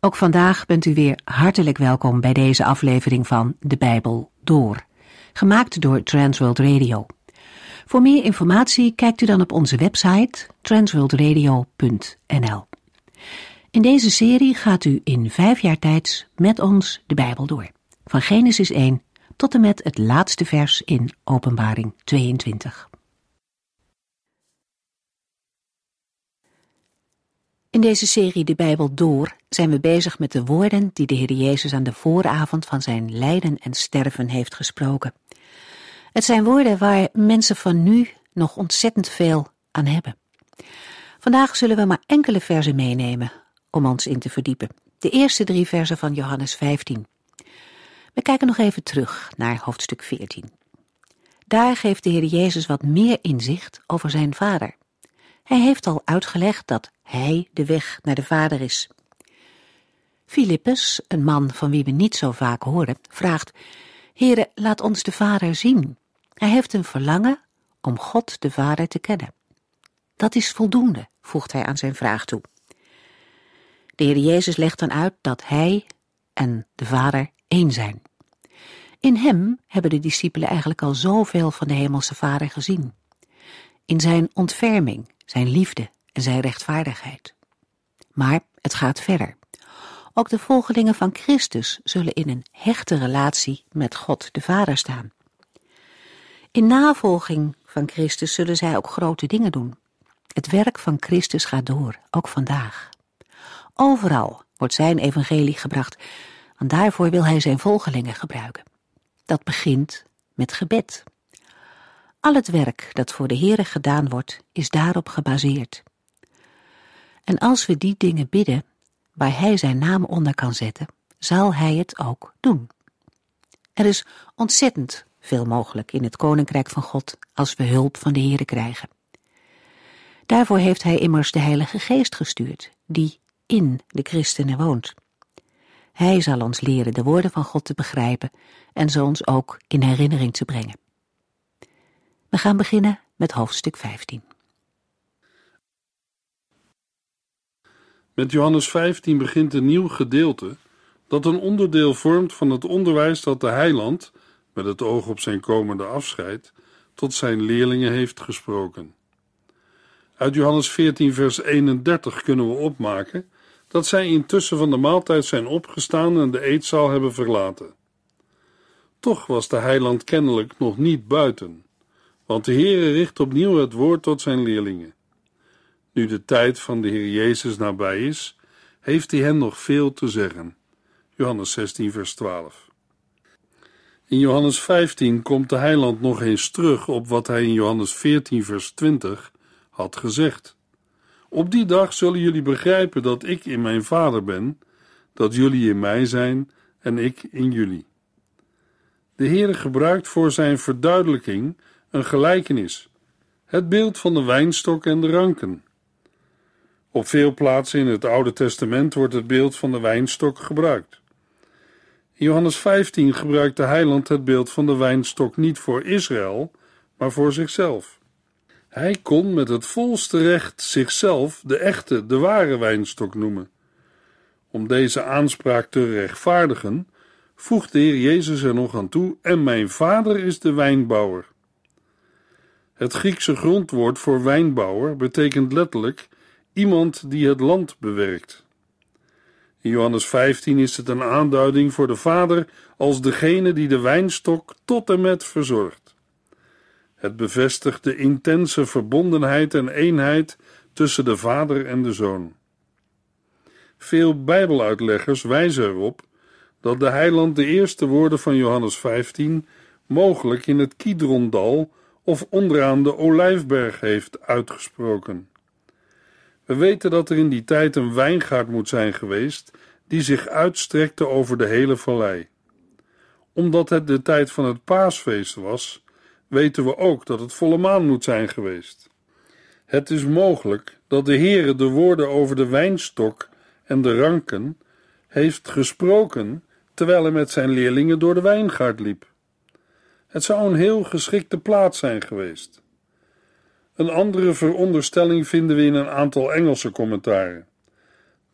Ook vandaag bent u weer hartelijk welkom bij deze aflevering van De Bijbel Door, gemaakt door Transworld Radio. Voor meer informatie kijkt u dan op onze website transworldradio.nl. In deze serie gaat u in 5 jaar tijd met ons de Bijbel door, van Genesis 1 tot en met het laatste vers in Openbaring 22. In deze serie De Bijbel Door zijn we bezig met de woorden die de Heer Jezus aan de vooravond van zijn lijden en sterven heeft gesproken. Het zijn woorden waar mensen van nu nog ontzettend veel aan hebben. Vandaag zullen we maar enkele verzen meenemen om ons in te verdiepen. De eerste 3 verzen van Johannes 15. We kijken nog even terug naar hoofdstuk 14. Daar geeft de Heer Jezus wat meer inzicht over zijn Vader. Hij heeft al uitgelegd dat hij de weg naar de Vader is. Filippus, een man van wie we niet zo vaak horen, vraagt: Heere, laat ons de Vader zien. Hij heeft een verlangen om God de Vader te kennen. Dat is voldoende, voegt hij aan zijn vraag toe. De Heer Jezus legt dan uit dat hij en de Vader één zijn. In hem hebben de discipelen eigenlijk al zoveel van de hemelse Vader gezien. In zijn ontferming, zijn liefde en zijn rechtvaardigheid. Maar het gaat verder. Ook de volgelingen van Christus zullen in een hechte relatie met God de Vader staan. In navolging van Christus zullen zij ook grote dingen doen. Het werk van Christus gaat door, ook vandaag. Overal wordt zijn evangelie gebracht, want daarvoor wil hij zijn volgelingen gebruiken. Dat begint met gebed. Al het werk dat voor de Heere gedaan wordt, is daarop gebaseerd. En als we die dingen bidden, waar hij zijn naam onder kan zetten, zal hij het ook doen. Er is ontzettend veel mogelijk in het Koninkrijk van God als we hulp van de Heere krijgen. Daarvoor heeft hij immers de Heilige Geest gestuurd, die in de christenen woont. Hij zal ons leren de woorden van God te begrijpen en ze ons ook in herinnering te brengen. We gaan beginnen met hoofdstuk 15. Met Johannes 15 begint een nieuw gedeelte dat een onderdeel vormt van het onderwijs dat de heiland, met het oog op zijn komende afscheid, tot zijn leerlingen heeft gesproken. Uit Johannes 14 vers 31 kunnen we opmaken dat zij intussen van de maaltijd zijn opgestaan en de eetzaal hebben verlaten. Toch was de heiland kennelijk nog niet buiten, want de Heere richt opnieuw het woord tot zijn leerlingen. Nu de tijd van de Heer Jezus nabij is, heeft hij hen nog veel te zeggen. Johannes 16 vers 12. In Johannes 15 komt de heiland nog eens terug op wat hij in Johannes 14 vers 20 had gezegd. Op die dag zullen jullie begrijpen dat ik in mijn Vader ben, dat jullie in mij zijn en ik in jullie. De Heere gebruikt voor zijn verduidelijking een gelijkenis, het beeld van de wijnstok en de ranken. Op veel plaatsen in het Oude Testament wordt het beeld van de wijnstok gebruikt. In Johannes 15 gebruikt de heiland het beeld van de wijnstok niet voor Israël, maar voor zichzelf. Hij kon met het volste recht zichzelf de echte, de ware wijnstok noemen. Om deze aanspraak te rechtvaardigen, voegt de Heer Jezus er nog aan toe: en mijn Vader is de wijnbouwer. Het Griekse grondwoord voor wijnbouwer betekent letterlijk iemand die het land bewerkt. In Johannes 15 is het een aanduiding voor de Vader als degene die de wijnstok tot en met verzorgt. Het bevestigt de intense verbondenheid en eenheid tussen de Vader en de Zoon. Veel Bijbeluitleggers wijzen erop dat de heiland de eerste woorden van Johannes 15 mogelijk in het Kidrondal of onderaan de Olijfberg heeft uitgesproken. We weten dat er in die tijd een wijngaard moet zijn geweest die zich uitstrekte over de hele vallei. Omdat het de tijd van het Paasfeest was, weten we ook dat het volle maan moet zijn geweest. Het is mogelijk dat de Heere de woorden over de wijnstok en de ranken heeft gesproken terwijl hij met zijn leerlingen door de wijngaard liep. Het zou een heel geschikte plaats zijn geweest. Een andere veronderstelling vinden we in een aantal Engelse commentaren.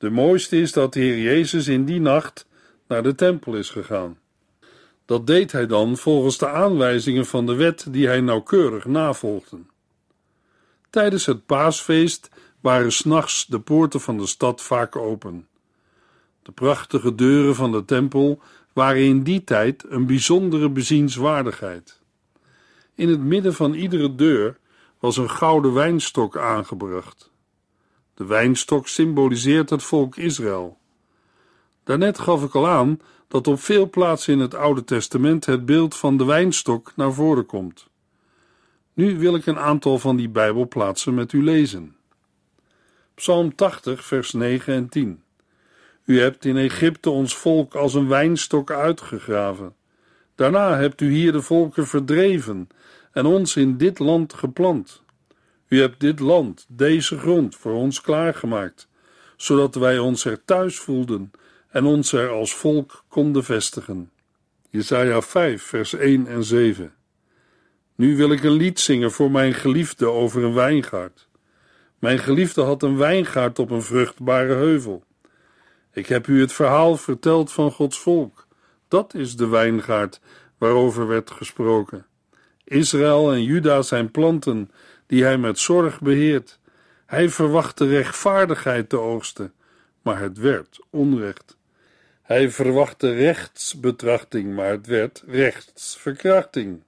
De mooiste is dat de Heer Jezus in die nacht naar de tempel is gegaan. Dat deed hij dan volgens de aanwijzingen van de wet die hij nauwkeurig navolgde. Tijdens het paasfeest waren 's nachts de poorten van de stad vaak open. De prachtige deuren van de tempel waren in die tijd een bijzondere bezienswaardigheid. In het midden van iedere deur was een gouden wijnstok aangebracht. De wijnstok symboliseert het volk Israël. Daarnet gaf ik al aan dat op veel plaatsen in het Oude Testament het beeld van de wijnstok naar voren komt. Nu wil ik een aantal van die Bijbelplaatsen met u lezen. Psalm 80, vers 9 en 10. U hebt in Egypte ons volk als een wijnstok uitgegraven. Daarna hebt u hier de volken verdreven en ons in dit land geplant. U hebt dit land, deze grond, voor ons klaargemaakt, zodat wij ons er thuis voelden en ons er als volk konden vestigen. Jesaja 5, vers 1 en 7. Nu wil ik een lied zingen voor mijn geliefde over een wijngaard. Mijn geliefde had een wijngaard op een vruchtbare heuvel. Ik heb u het verhaal verteld van Gods volk. Dat is de wijngaard waarover werd gesproken. Israël en Juda zijn planten die hij met zorg beheert. Hij verwachtte rechtvaardigheid te oogsten, maar het werd onrecht. Hij verwachtte rechtsbetrachting, maar het werd rechtsverkrachting.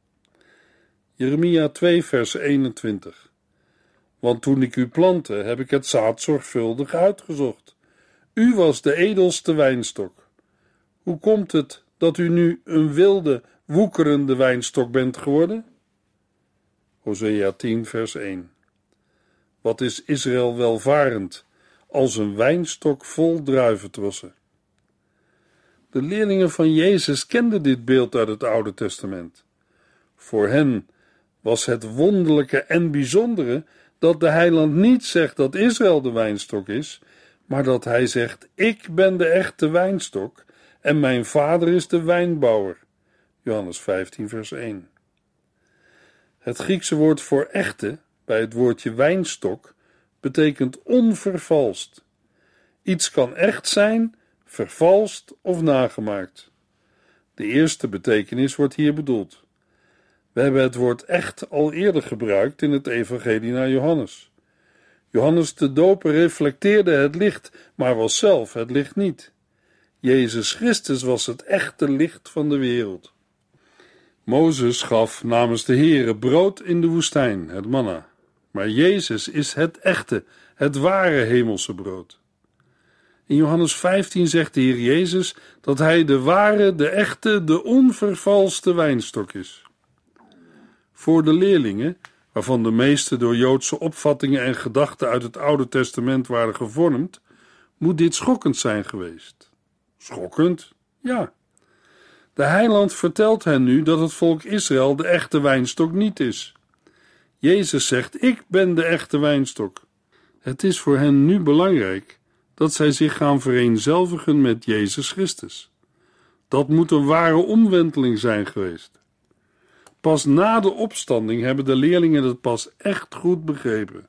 Jeremia 2, vers 21. Want toen ik u plantte, heb ik het zaad zorgvuldig uitgezocht. U was de edelste wijnstok. Hoe komt het dat u nu een wilde, woekerende wijnstok bent geworden? Hosea 10, vers 1. Wat is Israël welvarend, als een wijnstok vol druiventrossen. De leerlingen van Jezus kenden dit beeld uit het Oude Testament. Voor hen was het wonderlijke en bijzondere dat de heiland niet zegt dat Israël de wijnstok is, maar dat hij zegt: ik ben de echte wijnstok en mijn vader is de wijnbouwer. Johannes 15, vers 1. Het Griekse woord voor echte, bij het woordje wijnstok, betekent onvervalst. Iets kan echt zijn, vervalst of nagemaakt. De eerste betekenis wordt hier bedoeld. We hebben het woord echt al eerder gebruikt in het evangelie naar Johannes. Johannes de Doper reflecteerde het licht, maar was zelf het licht niet. Jezus Christus was het echte licht van de wereld. Mozes gaf namens de Heere brood in de woestijn, het manna. Maar Jezus is het echte, het ware hemelse brood. In Johannes 15 zegt de Heer Jezus dat hij de ware, de echte, de onvervalste wijnstok is. Voor de leerlingen, waarvan de meeste door Joodse opvattingen en gedachten uit het Oude Testament waren gevormd, moet dit schokkend zijn geweest. Schokkend? Ja. De heiland vertelt hen nu dat het volk Israël de echte wijnstok niet is. Jezus zegt: ik ben de echte wijnstok. Het is voor hen nu belangrijk dat zij zich gaan vereenzelvigen met Jezus Christus. Dat moet een ware omwenteling zijn geweest. Pas na de opstanding hebben de leerlingen het pas echt goed begrepen.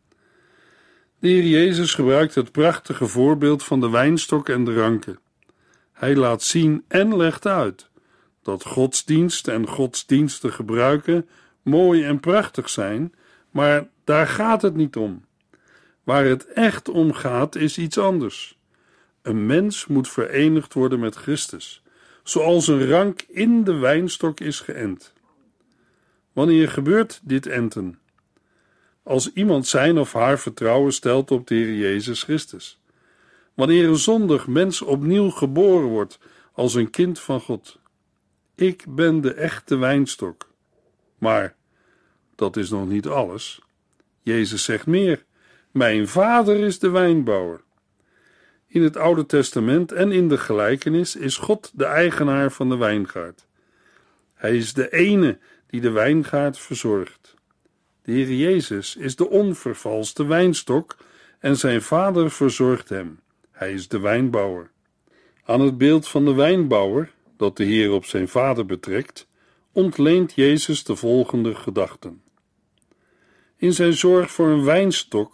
De Heer Jezus gebruikt het prachtige voorbeeld van de wijnstok en de ranken. Hij laat zien en legt uit dat godsdienst en godsdiensten gebruiken mooi en prachtig zijn, maar daar gaat het niet om. Waar het echt om gaat is iets anders. Een mens moet verenigd worden met Christus, zoals een rank in de wijnstok is geënt. Wanneer gebeurt dit enten? Als iemand zijn of haar vertrouwen stelt op de Heer Jezus Christus. Wanneer een zondig mens opnieuw geboren wordt als een kind van God. Ik ben de echte wijnstok. Maar dat is nog niet alles. Jezus zegt meer: mijn vader is de wijnbouwer. In het Oude Testament en in de gelijkenis is God de eigenaar van de wijngaard. Hij is de ene die de wijngaard verzorgt. De Heer Jezus is de onvervalste wijnstok en zijn vader verzorgt hem. Hij is de wijnbouwer. Aan het beeld van de wijnbouwer, dat de Heer op zijn vader betrekt, ontleent Jezus de volgende gedachten. In zijn zorg voor een wijnstok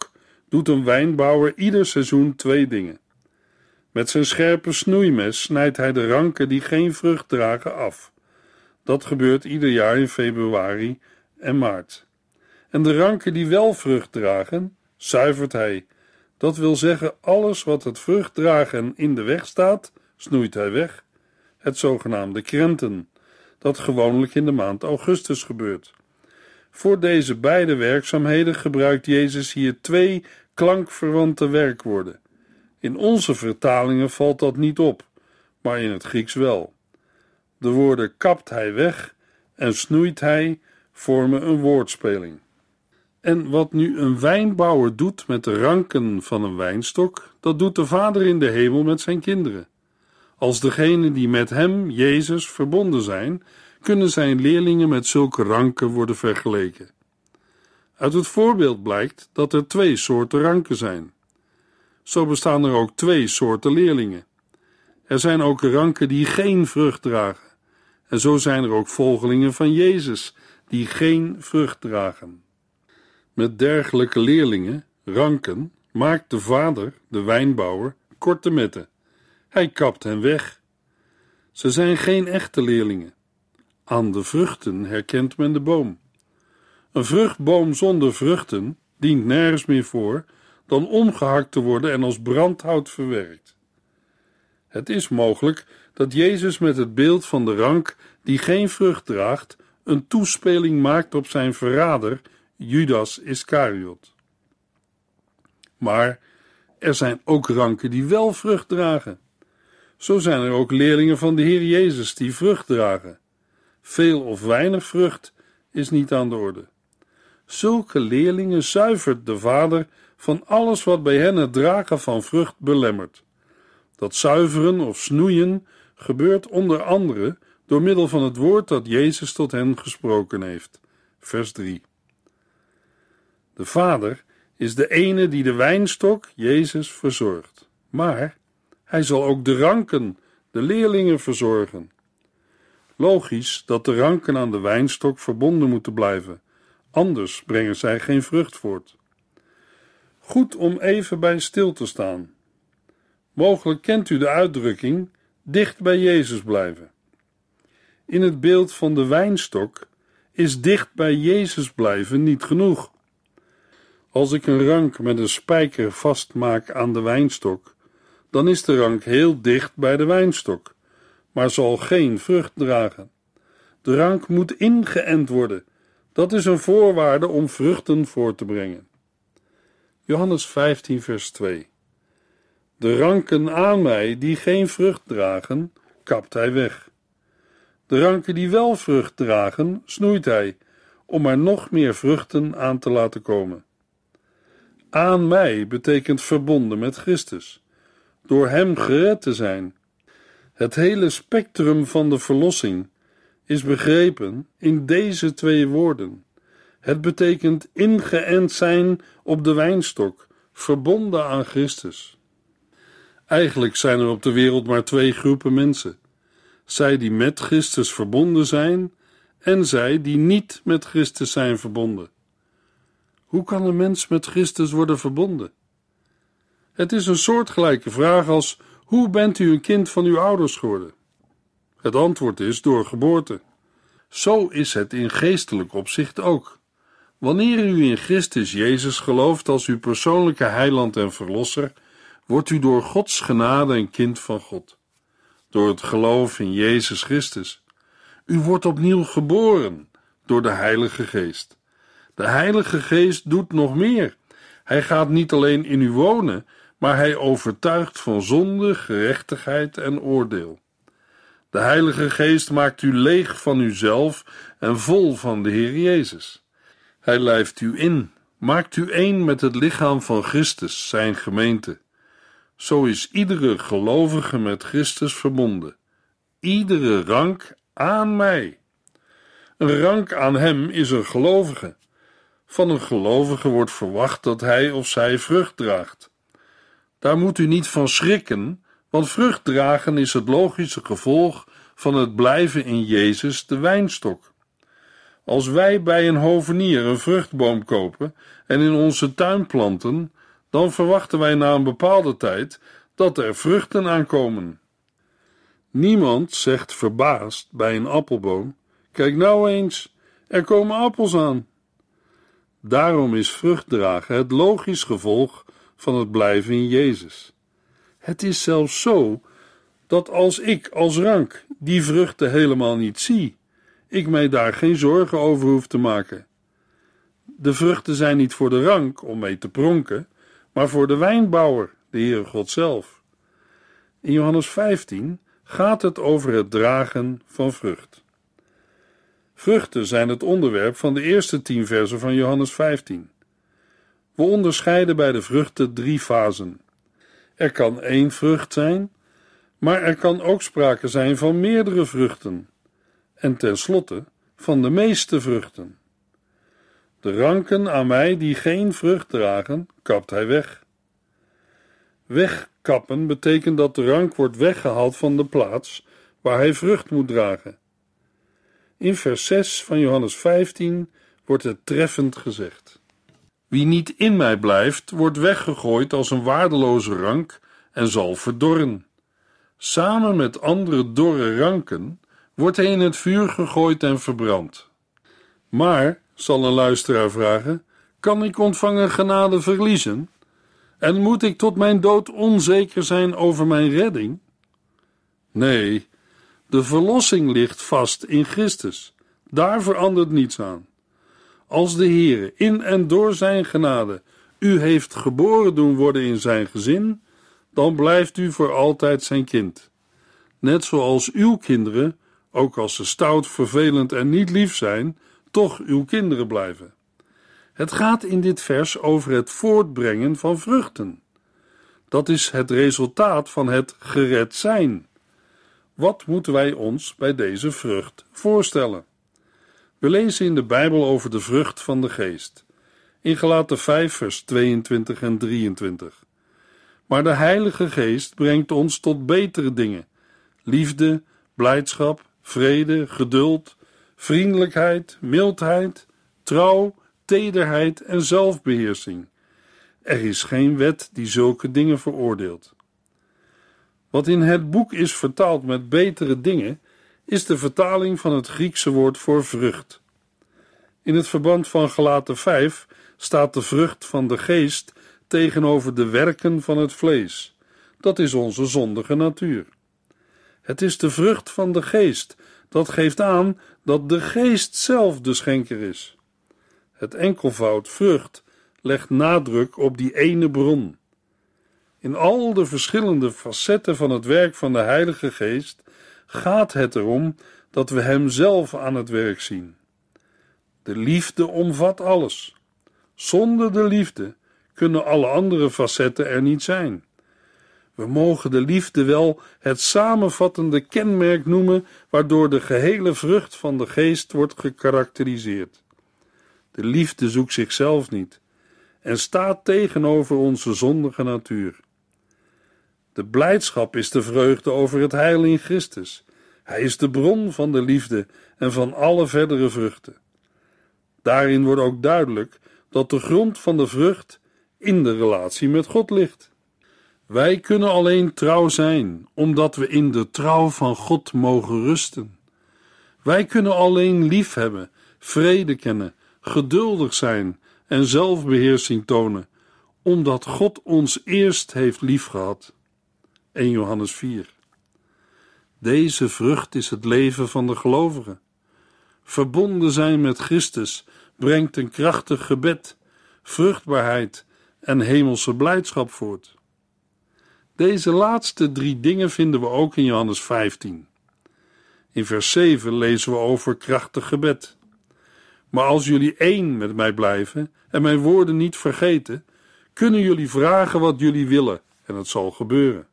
doet een wijnbouwer ieder seizoen 2 dingen. Met zijn scherpe snoeimes snijdt hij de ranken die geen vrucht dragen af. Dat gebeurt ieder jaar in februari en maart. En de ranken die wel vrucht dragen, zuivert hij. Dat wil zeggen, alles wat het vruchtdragen in de weg staat, snoeit hij weg. Het zogenaamde krenten, dat gewoonlijk in de maand augustus gebeurt. Voor deze beide werkzaamheden gebruikt Jezus hier 2 klankverwante werkwoorden. In onze vertalingen valt dat niet op, maar in het Grieks wel. De woorden kapt hij weg en snoeit hij vormen een woordspeling. En wat nu een wijnbouwer doet met de ranken van een wijnstok, dat doet de Vader in de hemel met zijn kinderen. Als degenen die met hem, Jezus, verbonden zijn, kunnen zijn leerlingen met zulke ranken worden vergeleken. Uit het voorbeeld blijkt dat er 2 soorten ranken zijn. Zo bestaan er ook 2 soorten leerlingen. Er zijn ook ranken die geen vrucht dragen. En zo zijn er ook volgelingen van Jezus die geen vrucht dragen. Met dergelijke leerlingen, ranken, maakt de Vader, de wijnbouwer, korte metten. Hij kapt hen weg. Ze zijn geen echte leerlingen. Aan de vruchten herkent men de boom. Een vruchtboom zonder vruchten dient nergens meer voor dan omgehakt te worden en als brandhout verwerkt. Het is mogelijk dat Jezus met het beeld van de rank die geen vrucht draagt, een toespeling maakt op zijn verrader, Judas Iscariot. Maar er zijn ook ranken die wel vrucht dragen. Zo zijn er ook leerlingen van de Heer Jezus die vrucht dragen. Veel of weinig vrucht is niet aan de orde. Zulke leerlingen zuivert de Vader van alles wat bij hen het dragen van vrucht belemmert. Dat zuiveren of snoeien gebeurt onder andere door middel van het woord dat Jezus tot hen gesproken heeft. Vers 3. De Vader is de ene die de wijnstok, Jezus, verzorgt. Maar hij zal ook de ranken, de leerlingen, verzorgen. Logisch dat de ranken aan de wijnstok verbonden moeten blijven, anders brengen zij geen vrucht voort. Goed om even bij stil te staan. Mogelijk kent u de uitdrukking dicht bij Jezus blijven. In het beeld van de wijnstok is dicht bij Jezus blijven niet genoeg. Als ik een rank met een spijker vastmaak aan de wijnstok, dan is de rank heel dicht bij de wijnstok, maar zal geen vrucht dragen. De rank moet ingeënt worden. Dat is een voorwaarde om vruchten voort te brengen. Johannes 15 vers 2. De ranken aan mij die geen vrucht dragen, kapt hij weg. De ranken die wel vrucht dragen, snoeit hij, om er nog meer vruchten aan te laten komen. Aan mij betekent verbonden met Christus, door hem gered te zijn. Het hele spectrum van de verlossing is begrepen in deze 2 woorden. Het betekent ingeënt zijn op de wijnstok, verbonden aan Christus. Eigenlijk zijn er op de wereld maar 2 groepen mensen. Zij die met Christus verbonden zijn en zij die niet met Christus zijn verbonden. Hoe kan een mens met Christus worden verbonden? Het is een soortgelijke vraag als: hoe bent u een kind van uw ouders geworden? Het antwoord is door geboorte. Zo is het in geestelijk opzicht ook. Wanneer u in Christus Jezus gelooft als uw persoonlijke heiland en verlosser, wordt u door Gods genade een kind van God. Door het geloof in Jezus Christus. U wordt opnieuw geboren door de Heilige Geest. De Heilige Geest doet nog meer. Hij gaat niet alleen in u wonen, maar hij overtuigt van zonde, gerechtigheid en oordeel. De Heilige Geest maakt u leeg van uzelf en vol van de Heer Jezus. Hij lijft u in, maakt u één met het lichaam van Christus, zijn gemeente. Zo is iedere gelovige met Christus verbonden. Iedere rank aan mij. Een rank aan hem is een gelovige. Van een gelovige wordt verwacht dat hij of zij vrucht draagt. Daar moet u niet van schrikken, want vrucht dragen is het logische gevolg van het blijven in Jezus, de wijnstok. Als wij bij een hovenier een vruchtboom kopen en in onze tuin planten, dan verwachten wij na een bepaalde tijd dat er vruchten aankomen. Niemand zegt verbaasd bij een appelboom: kijk nou eens, er komen appels aan. Daarom is vruchtdragen het logisch gevolg van het blijven in Jezus. Het is zelfs zo dat als ik als rank die vruchten helemaal niet zie, ik mij daar geen zorgen over hoef te maken. De vruchten zijn niet voor de rank om mee te pronken, maar voor de wijnbouwer, de Heere God zelf. In Johannes 15 gaat het over het dragen van vrucht. Vruchten zijn het onderwerp van de eerste 10 versen van Johannes 15. We onderscheiden bij de vruchten 3 fasen. Er kan 1 vrucht zijn, maar er kan ook sprake zijn van meerdere vruchten. En tenslotte van de meeste vruchten. De ranken aan mij die geen vrucht dragen, kapt hij weg. Wegkappen betekent dat de rank wordt weggehaald van de plaats waar hij vrucht moet dragen. In vers 6 van Johannes 15 wordt het treffend gezegd: wie niet in mij blijft, wordt weggegooid als een waardeloze rank en zal verdorren. Samen met andere dorre ranken wordt hij in het vuur gegooid en verbrand. Maar, zal een luisteraar vragen, kan ik ontvangen genade verliezen? En moet ik tot mijn dood onzeker zijn over mijn redding? Nee, de verlossing ligt vast in Christus. Daar verandert niets aan. Als de Heere in en door zijn genade u heeft geboren doen worden in zijn gezin, dan blijft u voor altijd zijn kind. Net zoals uw kinderen, ook als ze stout, vervelend en niet lief zijn, toch uw kinderen blijven. Het gaat in dit vers over het voortbrengen van vruchten. Dat is het resultaat van het gered zijn. Wat moeten wij ons bij deze vrucht voorstellen? We lezen in de Bijbel over de vrucht van de geest. In Galaten 5 vers 22 en 23. Maar de Heilige Geest brengt ons tot betere dingen: liefde, blijdschap, vrede, geduld, vriendelijkheid, mildheid, trouw, tederheid en zelfbeheersing. Er is geen wet die zulke dingen veroordeelt. Wat in het boek is vertaald met betere dingen, is de vertaling van het Griekse woord voor vrucht. In het verband van Galaten 5 staat de vrucht van de geest tegenover de werken van het vlees. Dat is onze zondige natuur. Het is de vrucht van de geest. Dat geeft aan dat de geest zelf de schenker is. Het enkelvoud vrucht legt nadruk op die ene bron. In al de verschillende facetten van het werk van de Heilige Geest gaat het erom dat we hem zelf aan het werk zien. De liefde omvat alles. Zonder de liefde kunnen alle andere facetten er niet zijn. We mogen de liefde wel het samenvattende kenmerk noemen waardoor de gehele vrucht van de geest wordt gekarakteriseerd. De liefde zoekt zichzelf niet en staat tegenover onze zondige natuur. De blijdschap is de vreugde over het heil in Christus. Hij is de bron van de liefde en van alle verdere vruchten. Daarin wordt ook duidelijk dat de grond van de vrucht in de relatie met God ligt. Wij kunnen alleen trouw zijn, omdat we in de trouw van God mogen rusten. Wij kunnen alleen lief hebben, vrede kennen, geduldig zijn en zelfbeheersing tonen, omdat God ons eerst heeft liefgehad. 1 Johannes 4. Deze vrucht is het leven van de gelovige. Verbonden zijn met Christus brengt een krachtig gebed, vruchtbaarheid en hemelse blijdschap voort. Deze laatste 3 dingen vinden we ook in Johannes 15. In vers 7 lezen we over krachtig gebed. Maar als jullie één met mij blijven en mijn woorden niet vergeten, kunnen jullie vragen wat jullie willen en het zal gebeuren.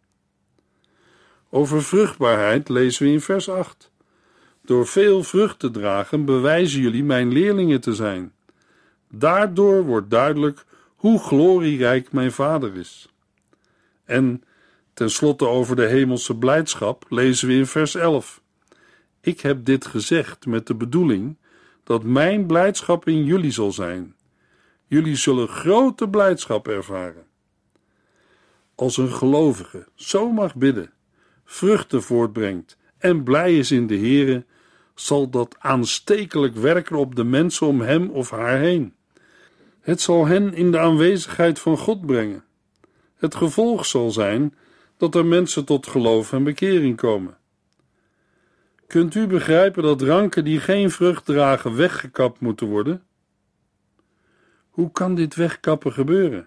Over vruchtbaarheid lezen we in vers 8. Door veel vrucht te dragen bewijzen jullie mijn leerlingen te zijn. Daardoor wordt duidelijk hoe glorierijk mijn Vader is. En tenslotte over de hemelse blijdschap lezen we in vers 11. Ik heb dit gezegd met de bedoeling dat mijn blijdschap in jullie zal zijn. Jullie zullen grote blijdschap ervaren. Als een gelovige zo mag bidden, vruchten voortbrengt en blij is in de Here, zal dat aanstekelijk werken op de mensen om hem of haar heen. Het zal hen in de aanwezigheid van God brengen. Het gevolg zal zijn dat er mensen tot geloof en bekering komen. Kunt u begrijpen dat ranken die geen vrucht dragen weggekapt moeten worden? Hoe kan dit wegkappen gebeuren?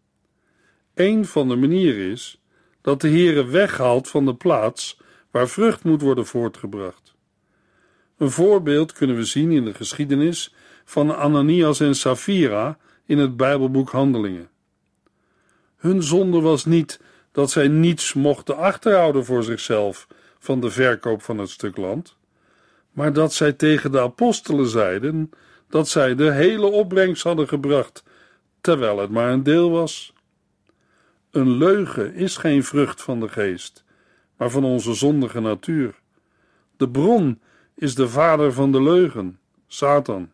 Een van de manieren is dat de Heere weghaalt van de plaats waar vrucht moet worden voortgebracht. Een voorbeeld kunnen we zien in de geschiedenis van Ananias en Safira in het Bijbelboek Handelingen. Hun zonde was niet dat zij niets mochten achterhouden voor zichzelf van de verkoop van het stuk land, maar dat zij tegen de apostelen zeiden dat zij de hele opbrengst hadden gebracht, terwijl het maar een deel was. Een leugen is geen vrucht van de geest, maar van onze zondige natuur. De bron is de vader van de leugen, Satan.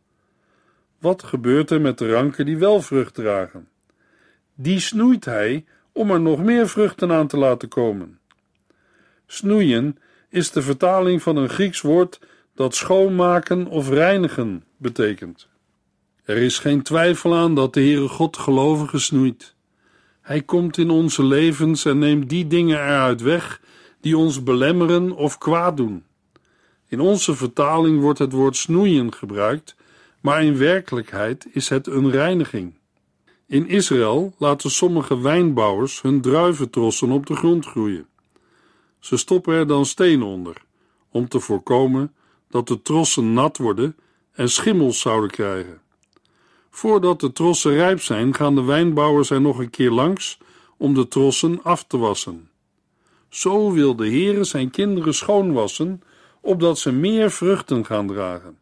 Wat gebeurt er met de ranken die wel vrucht dragen? Die snoeit hij om er nog meer vruchten aan te laten komen. Snoeien is de vertaling van een Grieks woord dat schoonmaken of reinigen betekent. Er is geen twijfel aan dat de Heere God gelovigen snoeit. Hij komt in onze levens en neemt die dingen eruit weg die ons belemmeren of kwaad doen. In onze vertaling wordt het woord snoeien gebruikt, maar in werkelijkheid is het een reiniging. In Israël laten sommige wijnbouwers hun druiventrossen op de grond groeien. Ze stoppen er dan stenen onder, om te voorkomen dat de trossen nat worden en schimmels zouden krijgen. Voordat de trossen rijp zijn, gaan de wijnbouwers er nog een keer langs om de trossen af te wassen. Zo wil de Heere zijn kinderen schoonwassen, opdat ze meer vruchten gaan dragen.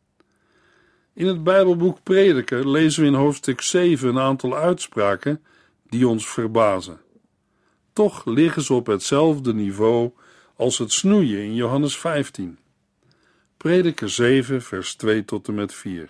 In het Bijbelboek Prediker lezen we in hoofdstuk 7 een aantal uitspraken die ons verbazen. Toch liggen ze op hetzelfde niveau als het snoeien in Johannes 15. Prediker 7, vers 2 tot en met 4.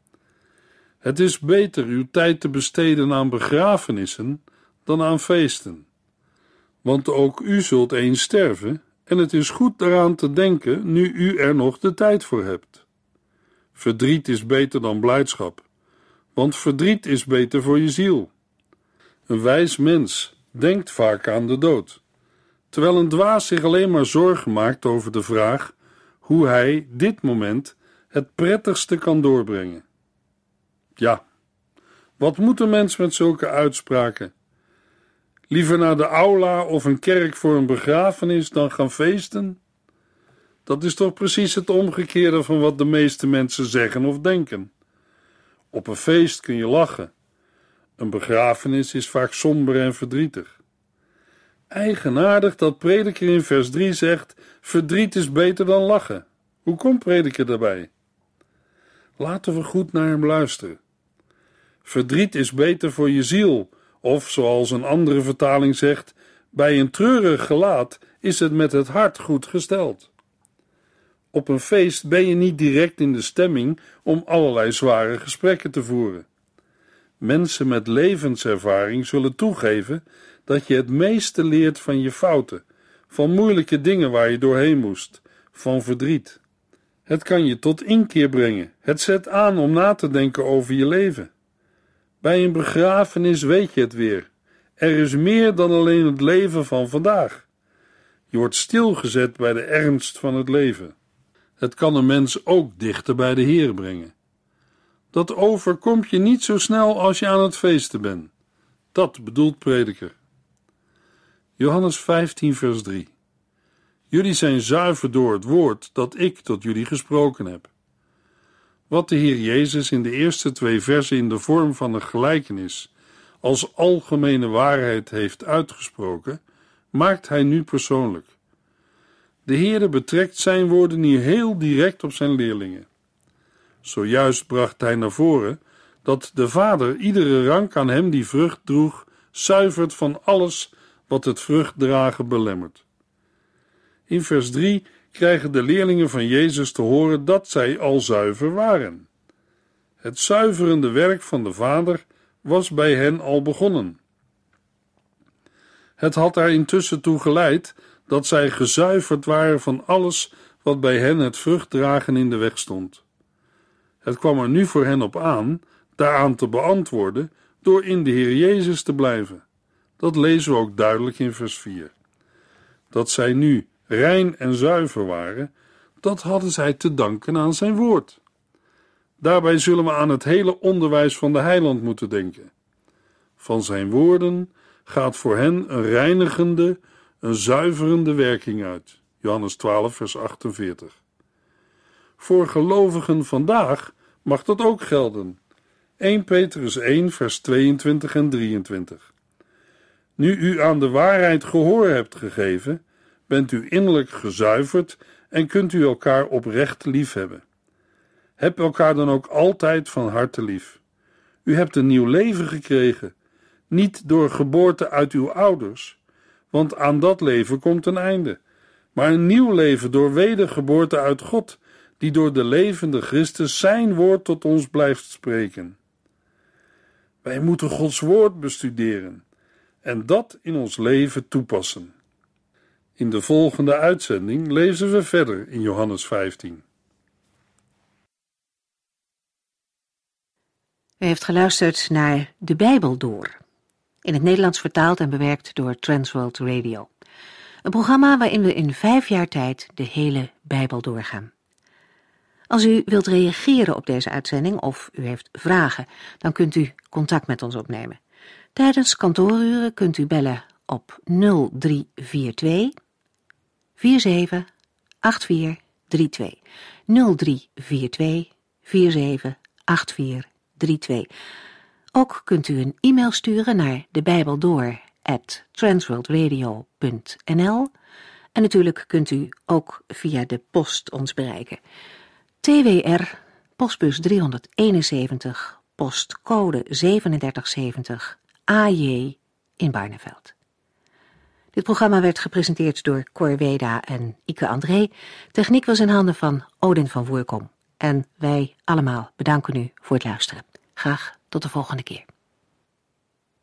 Het is beter uw tijd te besteden aan begrafenissen dan aan feesten. Want ook u zult eens sterven en het is goed daaraan te denken nu u er nog de tijd voor hebt. Verdriet is beter dan blijdschap, want verdriet is beter voor je ziel. Een wijs mens denkt vaak aan de dood, terwijl een dwaas zich alleen maar zorgen maakt over de vraag hoe hij dit moment het prettigste kan doorbrengen. Ja, wat moet een mens met zulke uitspraken? Liever naar de aula of een kerk voor een begrafenis dan gaan feesten? Dat is toch precies het omgekeerde van wat de meeste mensen zeggen of denken. Op een feest kun je lachen. Een begrafenis is vaak somber en verdrietig. Eigenaardig dat Prediker in vers 3 zegt: verdriet is beter dan lachen. Hoe komt Prediker daarbij? Laten we goed naar hem luisteren. Verdriet is beter voor je ziel, of zoals een andere vertaling zegt, bij een treurig gelaat is het met het hart goed gesteld. Op een feest ben je niet direct in de stemming om allerlei zware gesprekken te voeren. Mensen met levenservaring zullen toegeven dat je het meeste leert van je fouten, van moeilijke dingen waar je doorheen moest, van verdriet. Het kan je tot inkeer brengen, het zet aan om na te denken over je leven. Bij een begrafenis weet je het weer. Er is meer dan alleen het leven van vandaag. Je wordt stilgezet bij de ernst van het leven. Het kan een mens ook dichter bij de Heer brengen. Dat overkomt je niet zo snel als je aan het feesten bent. Dat bedoelt Prediker. Johannes 15 vers 3. Jullie zijn zuiver door het woord dat ik tot jullie gesproken heb. Wat de Heer Jezus in de eerste 2 versen in de vorm van een gelijkenis als algemene waarheid heeft uitgesproken, maakt hij nu persoonlijk. De Heere betrekt zijn woorden hier heel direct op zijn leerlingen. Zojuist bracht hij naar voren dat de Vader iedere rank aan hem die vrucht droeg, zuivert van alles wat het vruchtdragen belemmert. In vers 3 krijgen de leerlingen van Jezus te horen dat zij al zuiver waren. Het zuiverende werk van de Vader was bij hen al begonnen. Het had daar intussen toe geleid dat zij gezuiverd waren van alles wat bij hen het vruchtdragen in de weg stond. Het kwam er nu voor hen op aan daaraan te beantwoorden door in de Heer Jezus te blijven. Dat lezen we ook duidelijk in vers 4. Dat zij nu rein en zuiver waren, dat hadden zij te danken aan zijn woord. Daarbij zullen we aan het hele onderwijs van de Heiland moeten denken. Van zijn woorden gaat voor hen een reinigende, een zuiverende werking uit. Johannes 12, vers 48. Voor gelovigen vandaag mag dat ook gelden. 1 Petrus 1, vers 22 en 23. Nu u aan de waarheid gehoor hebt gegeven, bent u innerlijk gezuiverd en kunt u elkaar oprecht liefhebben. Heb elkaar dan ook altijd van harte lief. U hebt een nieuw leven gekregen, niet door geboorte uit uw ouders, want aan dat leven komt een einde, maar een nieuw leven door wedergeboorte uit God, die door de levende Christus zijn woord tot ons blijft spreken. Wij moeten Gods woord bestuderen en dat in ons leven toepassen. In de volgende uitzending lezen we verder in Johannes 15. U heeft geluisterd naar De Bijbel Door, in het Nederlands vertaald en bewerkt door Transworld Radio. Een programma waarin we in 5 jaar tijd de hele Bijbel doorgaan. Als u wilt reageren op deze uitzending of u heeft vragen, dan kunt u contact met ons opnemen. Tijdens kantooruren kunt u bellen op 0342 47 8432. 0342 47 8432. Ook kunt u een e-mail sturen naar debijbeldoor@transworldradio.nl en natuurlijk kunt u ook via de post ons bereiken. TWR, postbus 371, postcode 3770, AJ in Barneveld. Dit programma werd gepresenteerd door Cor Weda en Ike André. Techniek was in handen van Odin van Woerkom. En wij allemaal bedanken u voor het luisteren. Graag tot de volgende keer.